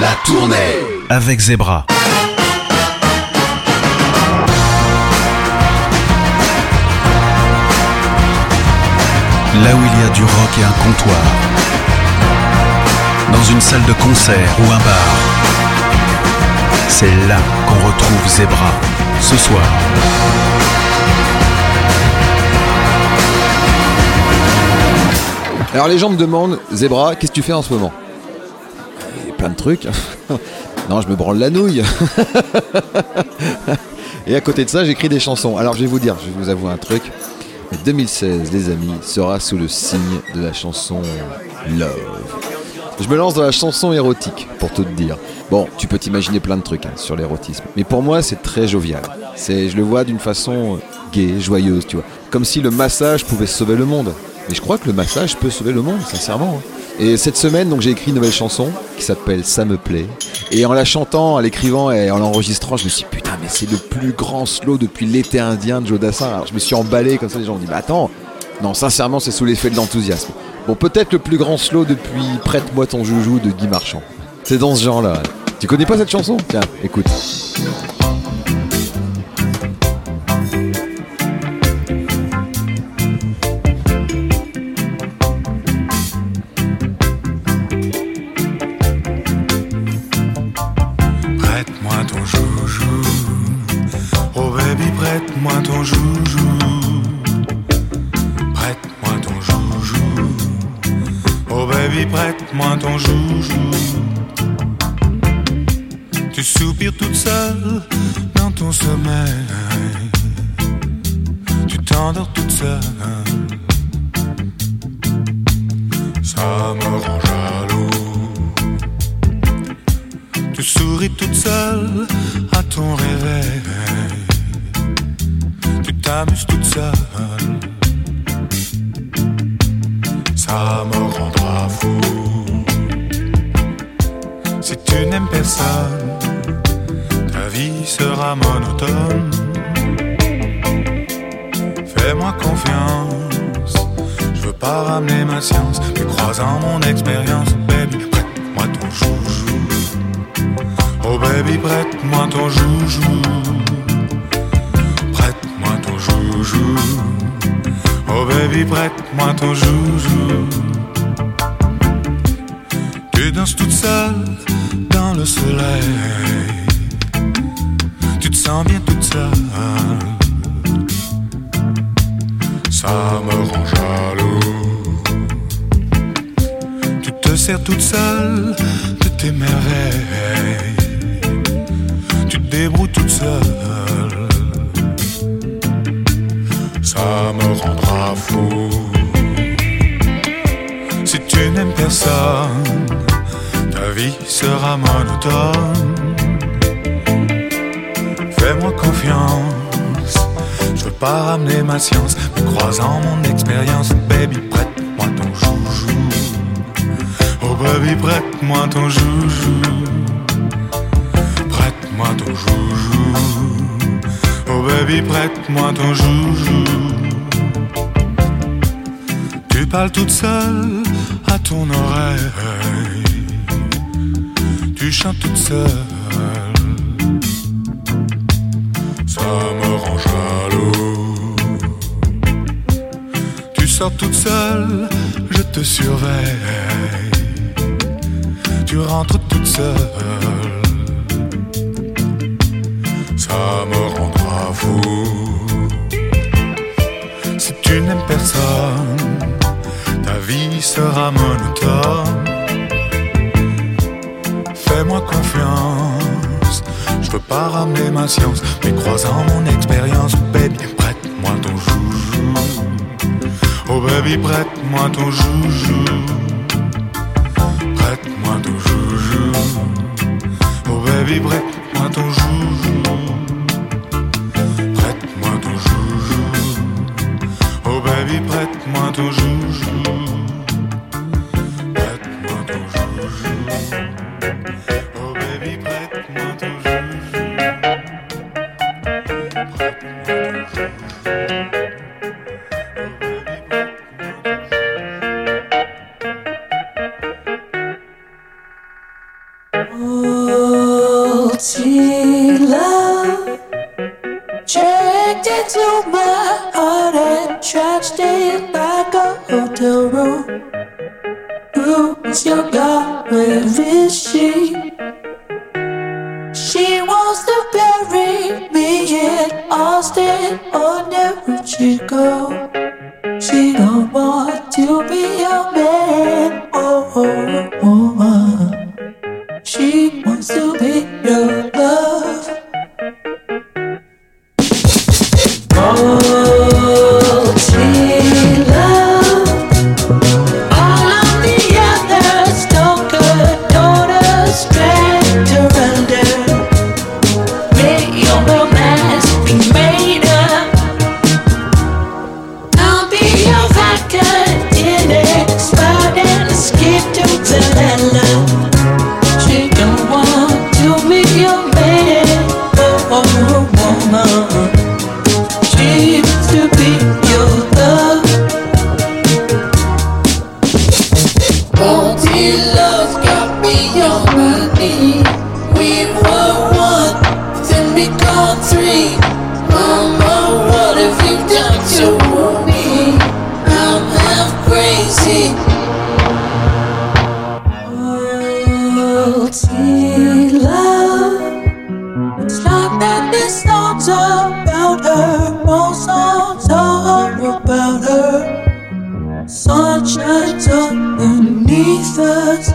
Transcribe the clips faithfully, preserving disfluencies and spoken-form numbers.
La tournée avec Zebra. Là où il y a du rock et un comptoir, dans une salle de concert ou un bar, c'est là qu'on retrouve Zebra, ce soir. Alors les gens me demandent, Zebra, qu'est-ce que tu fais en ce moment ? Il y a plein de trucs. Non, je me branle la nouille. Et à côté de ça, j'écris des chansons. Alors je vais vous dire, je vais vous avouer un truc. Mais deux mille seize, les amis, sera sous le signe de la chanson Love. Je me lance dans la chanson érotique, pour tout te dire. Bon, tu peux t'imaginer plein de trucs hein, sur l'érotisme. Mais pour moi, c'est très jovial. C'est, je le vois d'une façon gaie, joyeuse, tu vois. Comme si le massage pouvait sauver le monde. Mais je crois que le massage peut sauver le monde, sincèrement. Et cette semaine, donc, j'ai écrit une nouvelle chanson qui s'appelle Ça me plaît. Et en la chantant, en l'écrivant et en l'enregistrant, je me suis dit, putain, mais c'est le plus grand slow depuis l'été indien de Joe Dassin. Alors je me suis emballé comme ça, les gens ont dit, bah attends, non, sincèrement, c'est sous l'effet de l'enthousiasme. Bon, peut-être le plus grand slow depuis Prête-moi ton joujou de Guy Marchand. C'est dans ce genre-là. Tu connais pas cette chanson ? Tiens, écoute. Prête-moi ton joujou, prête-moi ton joujou, oh baby prête-moi ton joujou. Tu soupires toute seule dans ton sommeil, tu t'endors toute seule, ça me rend jaloux. Tu souris toute seule à ton réveil, t'amuses toute seule, ça me rendra fou. Si tu n'aimes personne, ta vie sera monotone. Fais-moi confiance, je veux pas ramener ma science, mais croisant mon expérience, baby, prête-moi ton joujou. Oh baby, prête-moi ton joujou. Joujou. Oh baby, prête-moi ton joujou. Tu danses toute seule dans le soleil, tu te sens bien toute seule, ça me rend jaloux. Tu te sers toute seule de tes merveilles, tu te débrouilles toute seule, ça me rendra fou. Si tu n'aimes personne, ta vie sera monotone. Fais-moi confiance, je veux pas ramener ma science, mais croisant mon expérience, baby, prête-moi ton joujou. Oh baby, prête-moi ton joujou. Prête-moi ton joujou. Oh baby, prête-moi ton joujou. Tu parles toute seule à ton oreille, tu chantes toute seule, ça me rend jaloux. Tu sors toute seule, je te surveille, tu rentres toute seule, ça me rendra fou. Si tu n'aimes personne, ta vie sera monotone. Fais-moi confiance, je veux pas ramener ma science, mais croisant mon expérience, baby, prête-moi ton joujou. Oh baby, prête-moi ton joujou. Prête-moi ton joujou. Oh baby, prête-moi ton joujou. Prête-moi ton joujou. Oh baby, prête-moi ton joujou. Prête-moi ton joujou. Oh baby, prête-moi ton joujou. Prête-moi ton joujou. Oh Faulty love checked into my heart and trashed it like a hotel room. Who is your God? Where is she? She wants to bury me in Austin or New Chicago. She don't want to be your man or woman. She wants to be your love. Faulty love. All of the others don't condone us back to render. May your romance be made up. I'll be your vodka in it, expired and escape to Valhalla. She don't want to be your man or woman. She wants to be your love. Faulty love's got me on my knee. We were one, then become three. Mama, what have you done to me? I'm half crazy. Faulty love. It's not that this song's about her. Most songs are about her. Sun shines underneath us.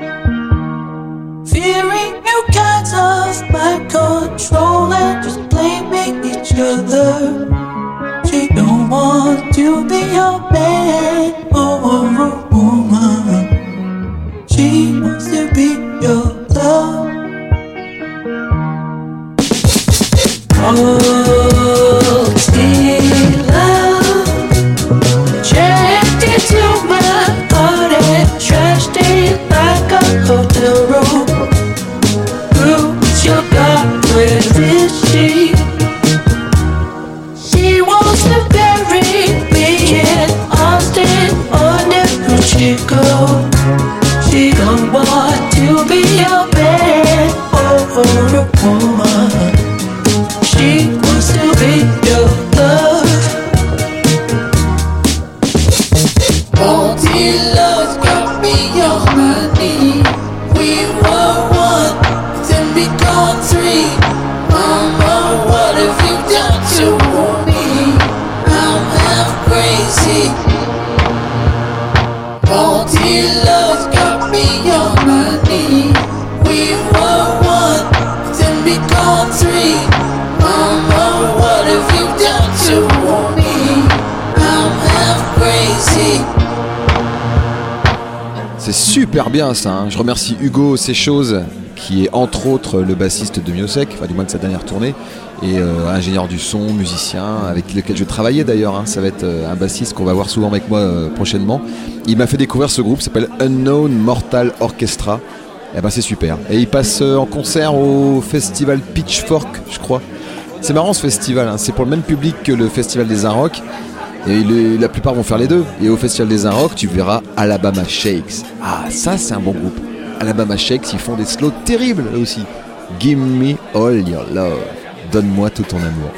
Fearing new kinds of mind control and just blaming each other. She don't want to be your man or a woman. She wants to be your love. Faulty love checked into my heart and trashed it like a hotel room. Who is your God? Where is she? She wants to bury me in Austin or New Chicago. She don't want to be your man or a woman. She wants to be your love. Faulty love's got me on my knee. We were one, then become three. Mama, what have you done to me? I'm half crazy. Faulty love's got me on my knee. We were one, then become three. Mama, what have you done to me? I'm half crazy. C'est super bien ça, hein. Je remercie Hugo Séchose, qui est entre autres le bassiste de Miosek, enfin du moins de sa dernière tournée, et euh, ingénieur du son, musicien, avec lequel je travaillais d'ailleurs, hein. Ça va être euh, un bassiste qu'on va voir souvent avec moi euh, prochainement. Il m'a fait découvrir ce groupe, s'appelle Unknown Mortal Orchestra. Et ben c'est super. Et il passe euh, en concert au festival Pitchfork, je crois. C'est marrant ce festival, hein. C'est pour le même public que le festival des Arocs. Et le, la plupart vont faire les deux. Et au festival des Arocs, tu verras Alabama Shakes. Ah, ça c'est un bon groupe. Alabama Shakes, ils font des slows terribles là aussi. Give me all your love. Donne-moi tout ton amour.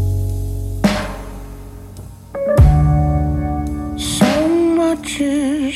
Is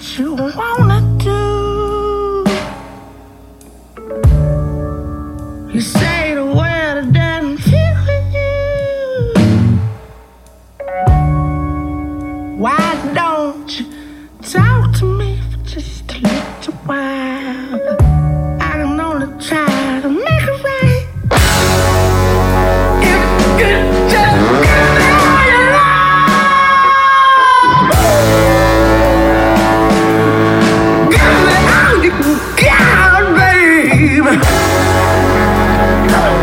you wanna do. You say the word that doesn't fit with you. Why don't you talk to me for just a little while? I can only try to make it right. If you could just give me all your love, give me all you got, baby.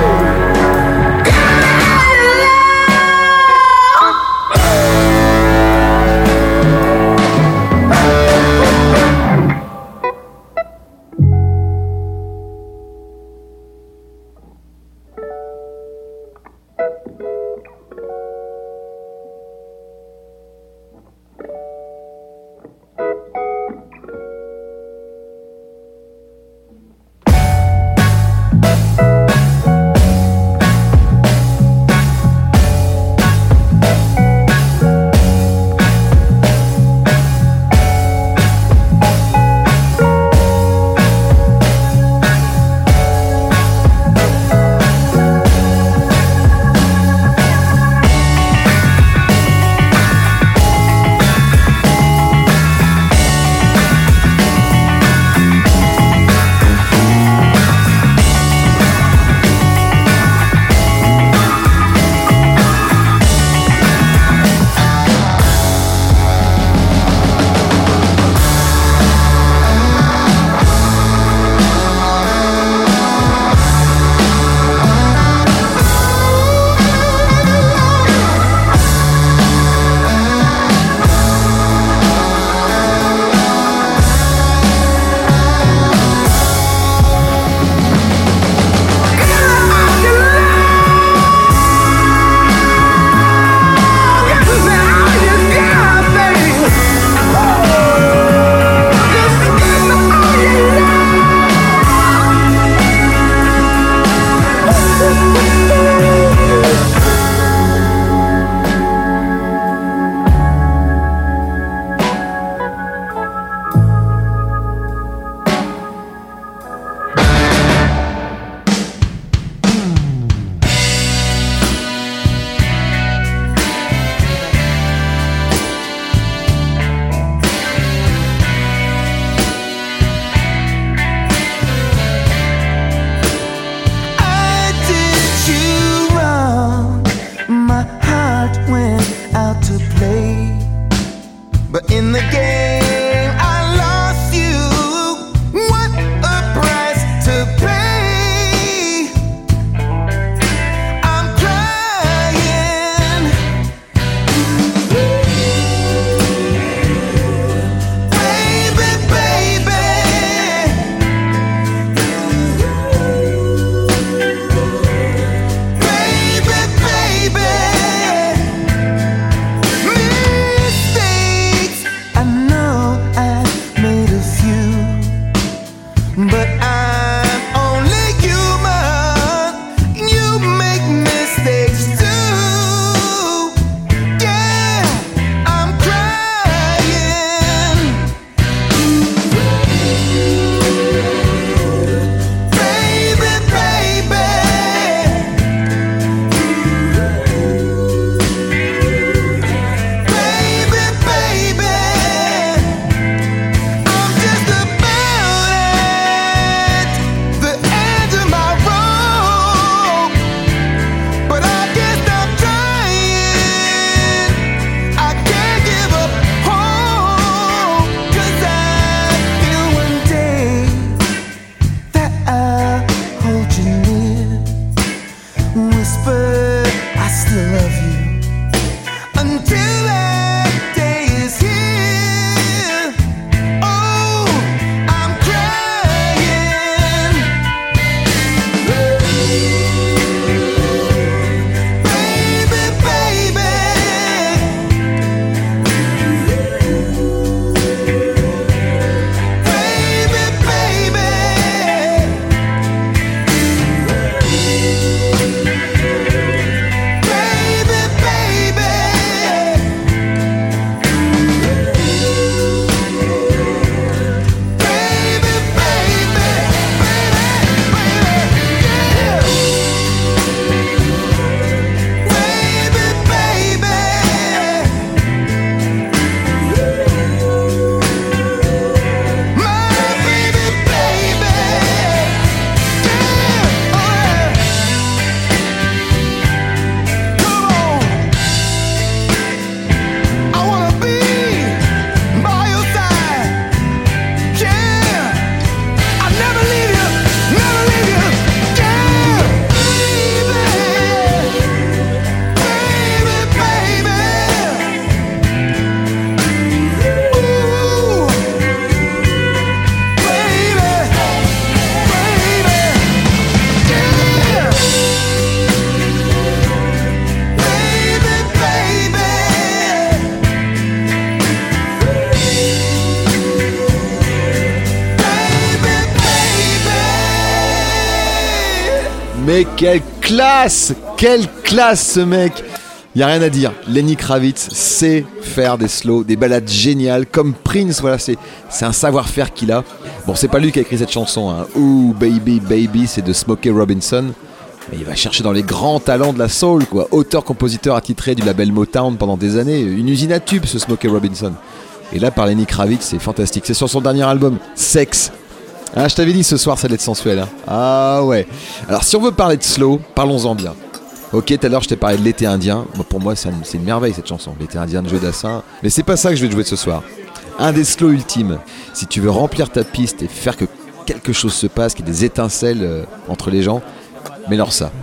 Mais quelle classe! Quelle classe ce mec! Y a rien à dire. Lenny Kravitz sait faire des slows, des ballades géniales, comme Prince. Voilà, c'est, c'est un savoir-faire qu'il a. Bon, c'est pas lui qui a écrit cette chanson, hein. Ooh, Baby, Baby, c'est de Smokey Robinson. Mais il va chercher dans les grands talents de la soul, quoi. Auteur-compositeur attitré du label Motown pendant des années. Une usine à tubes, ce Smokey Robinson. Et là, par Lenny Kravitz, c'est fantastique. C'est sur son dernier album, Sex. Ah, je t'avais dit ce soir, ça allait être sensuel, hein. Ah ouais. Alors, si on veut parler de slow, parlons-en bien. Ok, tout à l'heure je t'ai parlé de l'été indien. Bon, pour moi, c'est une, c'est une merveille cette chanson, l'été indien de Joe Dassin. Mais c'est pas ça que je vais te jouer ce soir. Un des slows ultimes. Si tu veux remplir ta piste et faire que quelque chose se passe, qu'il y ait des étincelles euh, entre les gens, mets-leur ça.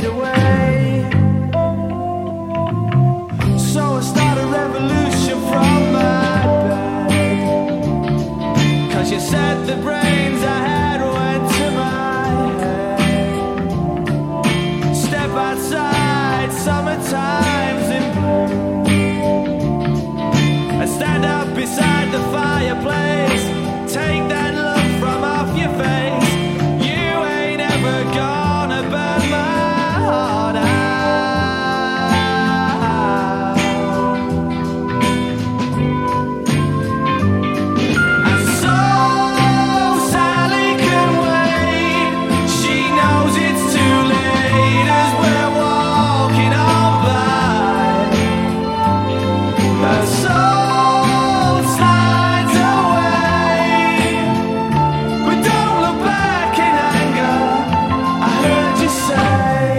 fade away. So I start a revolution from my bed. Cause you said the brains I had went to my head. Step outside, summertime's in bloom. I stand up beside the fireplace. Take that look from off your face. You ain't ever gonna burn my heart out. And so Sally can wait. She knows it's too late as we're walking on by. Her soul slides away, but don't look back in anger. I heard you say.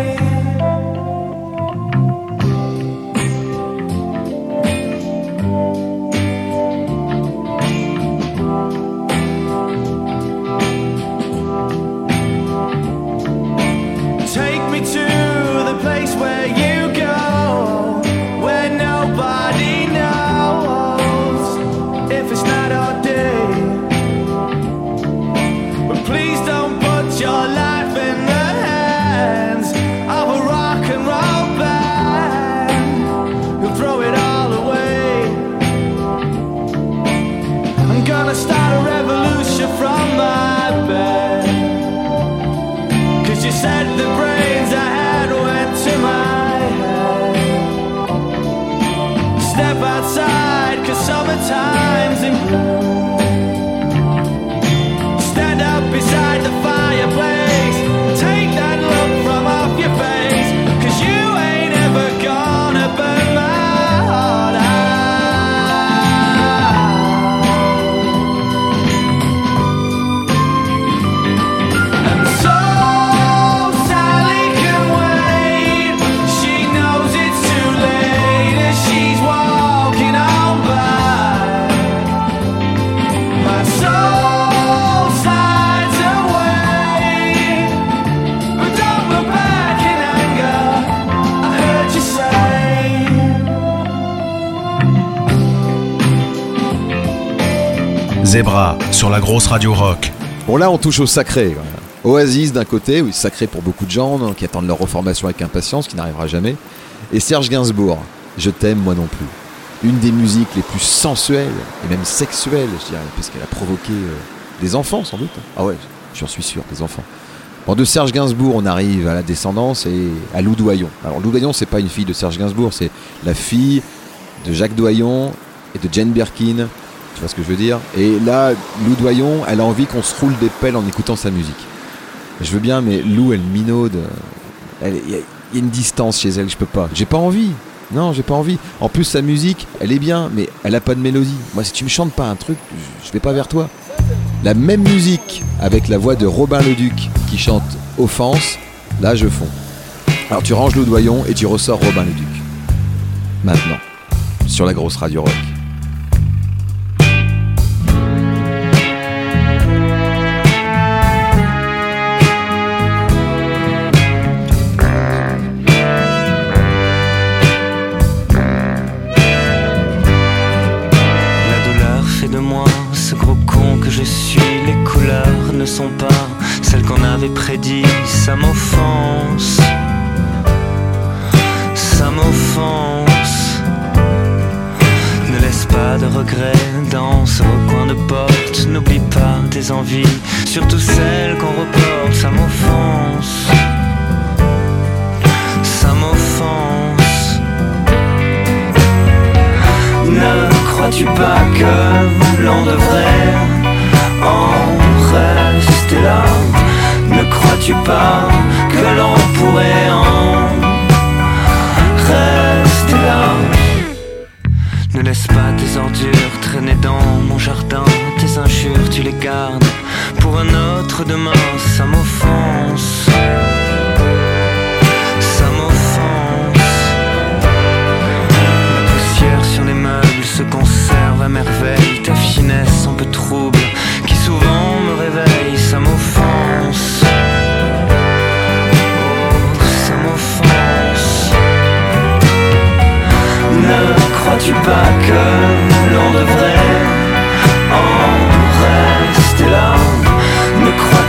Take me to the place where you go, where nobody knows if it's night or day. But please don't put your life in the hands of a rock and roll band who'll throw it all away. I'm gonna start a revolution from my bed. Cause you said the brains I had went to my head. Step outside, cause summertime's in bloom. Stand up beside the fireplace. Take that look from off your face. Cause you ain't ever gonna burn my heart out. And so Sally can wait. She knows it's too late as she's walking on by. My soul slides away, but don't look back in anger. I heard you say. Zebra sur la grosse radio rock. Bon, là, on touche au sacré. Voilà. Oasis d'un côté, oui, sacré pour beaucoup de gens non, qui attendent leur reformation avec impatience, qui n'arrivera jamais. Et Serge Gainsbourg, Je t'aime, moi non plus. Une des musiques les plus sensuelles et même sexuelles, je dirais, puisqu'elle a provoqué euh, des enfants, sans doute. Ah ouais, j'en suis sûr, des enfants. Bon, de Serge Gainsbourg, on arrive à la descendance et à Lou Doyon. Alors, Lou Doyon, c'est pas une fille de Serge Gainsbourg, c'est la fille de Jacques Doyon et de Jane Birkin. Tu vois ce que je veux dire? Et là, Lou Doyon, elle a envie qu'on se roule des pelles en écoutant sa musique. Je veux bien, mais Lou, elle minaude. Il y, y a une distance chez elle, je peux pas. J'ai pas envie. Non, j'ai pas envie. En plus, sa musique, elle est bien, mais elle a pas de mélodie. Moi, si tu me chantes pas un truc, je vais pas vers toi. La même musique avec la voix de Robin Leduc qui chante Offense, là, je fonds. Alors, tu ranges Lou Doyon et tu ressors Robin Leduc. Maintenant, sur la grosse radio rock. Je suis, les couleurs ne sont pas celles qu'on avait prédit. Ça m'offense, ça m'offense. Ne laisse pas de regrets dans ce recoin de porte. N'oublie pas tes envies, surtout celles qu'on reporte. Ça m'offense, ça m'offense. Ne crois-tu pas que l'on devrait en rester là? Ne crois-tu pas que l'on pourrait en rester là? Ne laisse pas tes ordures traîner dans mon jardin. Tes injures tu les gardes pour un autre demain. Ça m'offense, ça m'offense. La poussière sur les meubles se conserve à merveille. Ta finesse un peu trouble qui souvent me réveille. Ça m'offense, oh, ça m'offense.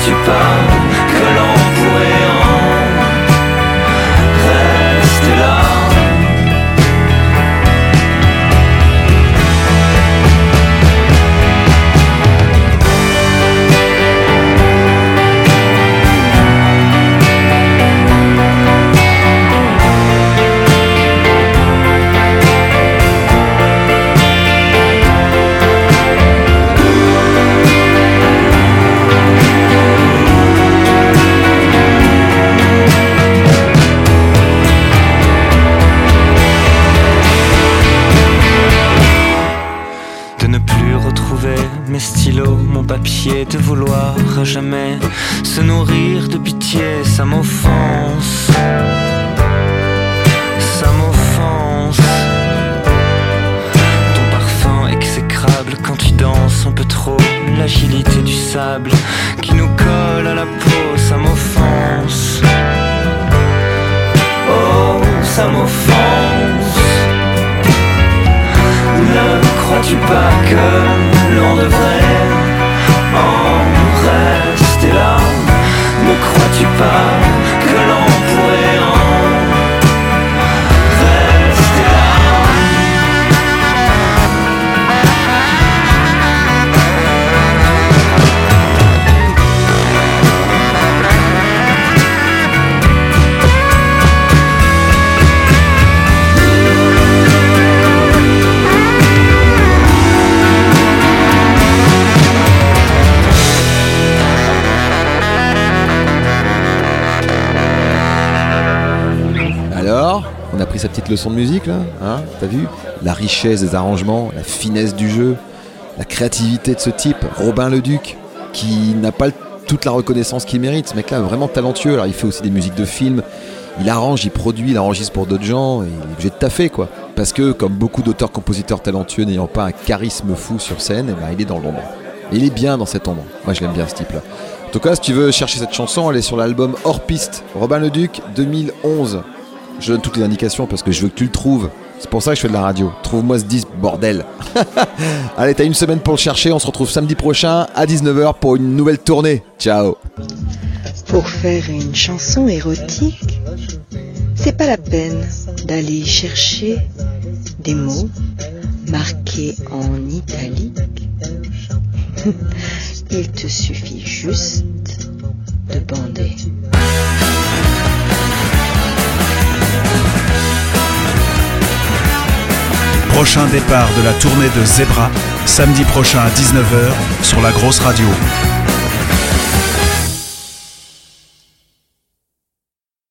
crois-tu pas que l'on pourrait en rester là? Mes stylos, mon papier, de vouloir à jamais se nourrir de pitié, ça m'offense, ça m'offense. Ton parfum exécrable quand tu danses un peu trop, l'agilité du sable qui nous colle à la peau, ça m'offense. Oh, ça m'offense. Ne crois-tu pas que l'on devrait en rester là? Ne crois-tu pas que l'on pourrait en rester là? Alors, on a pris sa petite leçon de musique là, hein, t'as vu? La richesse des arrangements, la finesse du jeu, la créativité de ce type, Robin Leduc, qui n'a pas toute la reconnaissance qu'il mérite. Ce mec-là est vraiment talentueux. Alors il fait aussi des musiques de films, il arrange, il produit, il enregistre pour d'autres gens, et il est obligé de taffer quoi. Parce que comme beaucoup d'auteurs-compositeurs talentueux n'ayant pas un charisme fou sur scène, eh ben, il est dans l'ombre. Et il est bien dans cette ombre. Moi je l'aime bien ce type-là. En tout cas, si tu veux chercher cette chanson, elle est sur l'album Hors Piste, Robin Leduc, deux mille onze. Je donne toutes les indications parce que je veux que tu le trouves. C'est pour ça que je fais de la radio. Trouve-moi ce disque, bordel. Allez, t'as une semaine pour le chercher. On se retrouve samedi prochain à dix-neuf heures pour une nouvelle tournée. Ciao. Pour faire une chanson érotique, c'est pas la peine d'aller chercher des mots marqués en italique. Il te suffit juste de bander. Prochain départ de la tournée de Zebra, samedi prochain à dix-neuf heures sur la grosse radio.